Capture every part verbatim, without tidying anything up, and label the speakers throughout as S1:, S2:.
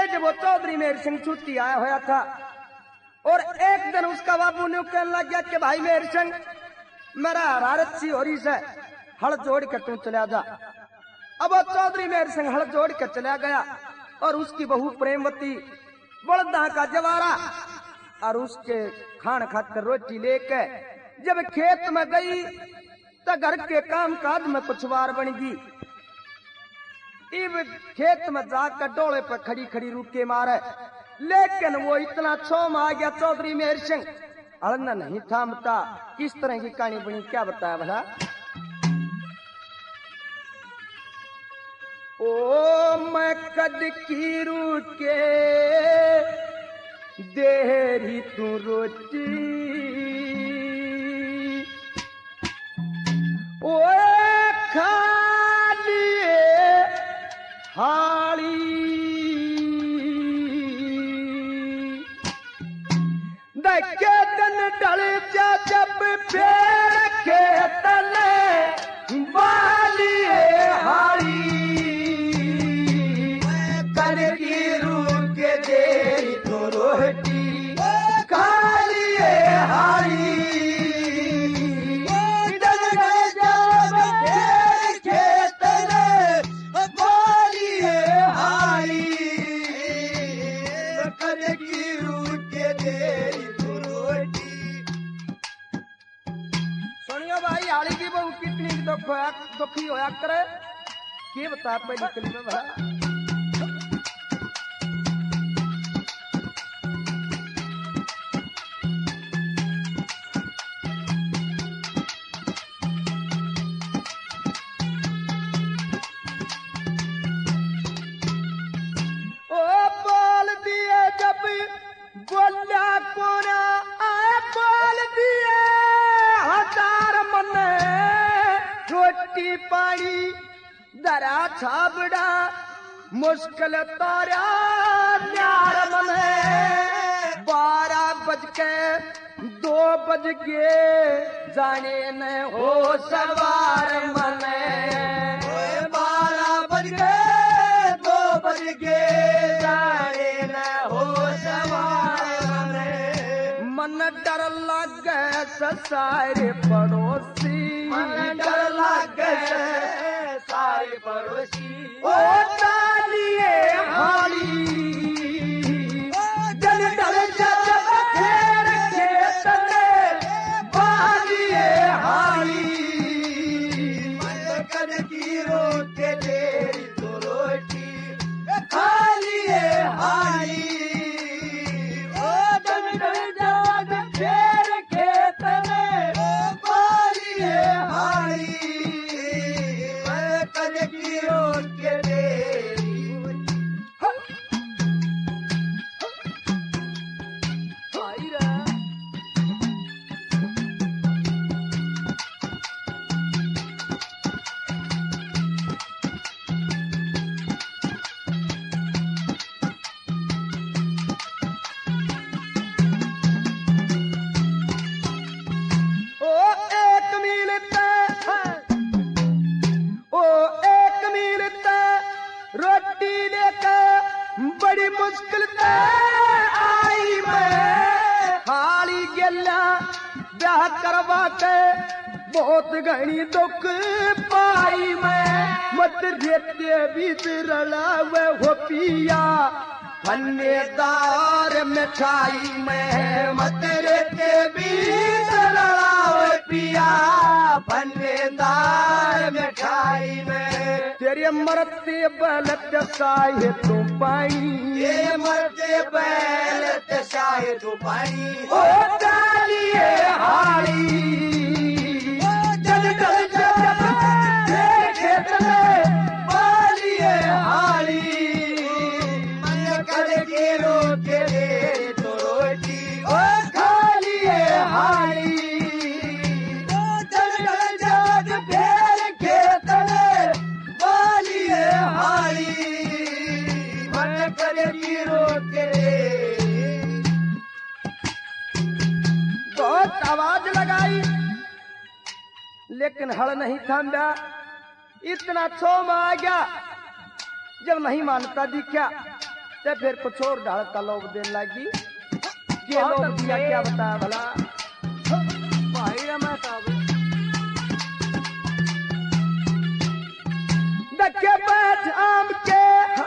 S1: जब वो चौधरी मेहर सिंह छुट्टी आया हुआ था और एक दिन उसका बाबू ने कहने लग गया कि भाई मेहर सिंह, मेरा हरारत सी हो रही से, हल जोड़ के तू चला जा। अब वो चौधरी मेहर सिंह हल जोड़ के चला गया और उसकी बहू प्रेमवती बड़दा का जवारा और उसके खान खाकर रोटी लेके जब खेत में गई तो घर के काम काज में कुछ बार बन गई। इब खेत में जाकर डोले पर खड़ी खड़ी रुके मारे, लेकिन वो इतना छोम आ गया चौधरी मेहर सिंह, अड़ना नहीं थामता। किस तरह की कहानी बनी, क्या बताया भला? ओ मैं कद की रुके देरी तू रोटी, ओ खाली हाली देखे तन डल जा जब पेड़ के तले बालिए हाली कर की रूप के दे तो रोटी खालिए हाली दुखी होया करे, के बता पहली कली में भला? ओ बोल दिए जब बोलिया कोना आए, बोल दिए हजार मने रोटी पानी दरा छाबड़ा मुश्किल तारा न्यार मने। बारह बज के दो बज गए जाने न हो सवार मने, बारह बज गए दो बज गए जाने न हो सवार मने। मन डर लग सारे पड़ोसी, मन डर लग सारे पड़ोसी, ओ तालिए हाली जल डर जब फेर खेत में बालिए हाली मन कर की रोके देरी तो रोटी खालिए हाली ओ जल डर जब फेर खेत में बालिए हाली मैं कर की रोके देरी मुश्किल आई मैं खाली गेला ब्याह करवा के बहुत घनी दुख पाई मैं। मत रेते बीच रलावे हो पिया फन्नेदार मिठाई में, मत रेते बीच रलावे पिया फन्नेदार मिठाई में। तेरे मरते बलत साहे तू पाई, ये मरते बलत साहे तू पाई, ओ डालिए हाली जल जल जब खेत में बालिए हाली मन कर के रोके दे तो रोटी ओ खालिए हाली जल जल जब फेर खेत में बालिए हाली मन कर के रोके बहुत आवाज लगाई लेकिन हल नहीं थाम्या। इतना छोम आ गया जब नहीं मानता दिखा ते फिर कुछ और ढाल का लोभ देने लगी। ये लोभ दिया क्या बताया भला
S2: भाई मैं तब
S1: दक्के बैठ आम के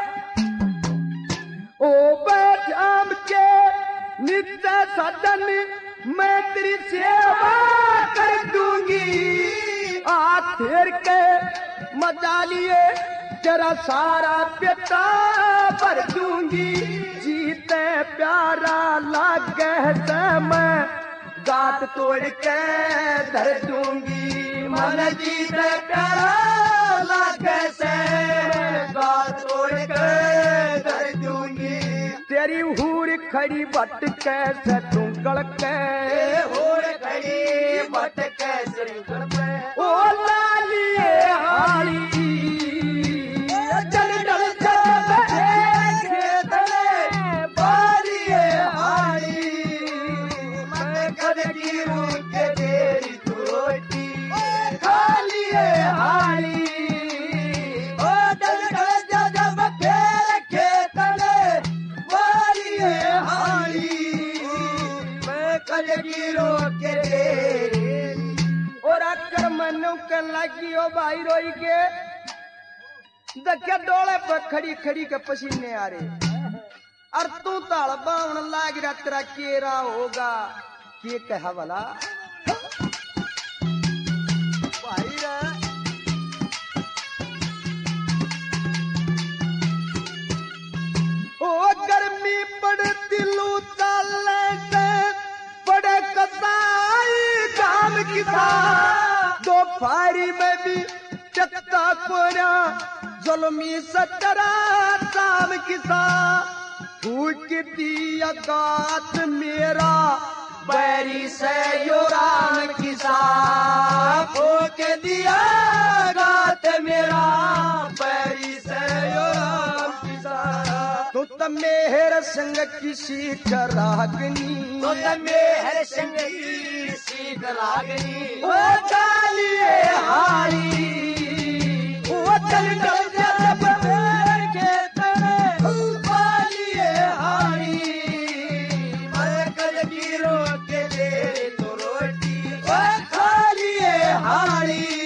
S1: ओ बैठ आम के नित्य सदन मैं तेरी सेवा कर दूंगी। आ तेर के मचा लिए तेरा सारा पेटा भर दूंगी। जीते प्यारा लागे से मैं गात तोड़ के धर दूंगी। मन जीते प्यारा लागे से गात तोड़ के धर दूंगी। तेरी हूर खड़ी बट कैसे टूंकड़ के हूर खड़ी बट कैसे टूंकड़ के ओ लालिए हाली चल चल चल खेत में बालिए हाली। मैं कद गिरूं के तेरी रोटी खालिए हाली। ओ चल चल जब फेर खेत में बालिए हाली। मैं कद गिरूं के तेरी और आकर मनु के लगी ओ भाई रोई के दक्या डोले पर खड़ी खड़ी के पसीने आ रहे। और तू ताल बावन लाग रहा तेरा केरा होगा के कहा भला
S2: भाई रे
S1: ओ गर्मी पड़ती लू चाले से बड़े कसाई काम किसा दो फारी में भी चकता कोरा जुल्मी सतरा शाम किसा फूक दिया गात मेरा बैरी से यो राम किसा। फूक दिया गात मेरा बैरी से यो राम किसा। तो मेहर संग किसी करागनी
S2: तो मेहर संग किसी करागनी
S1: ओ चालिए हारी ओ चल चल जब खेत में बालिए हारी। मैं कल गिरो के दे तो रोटी ओ खालिए हारी।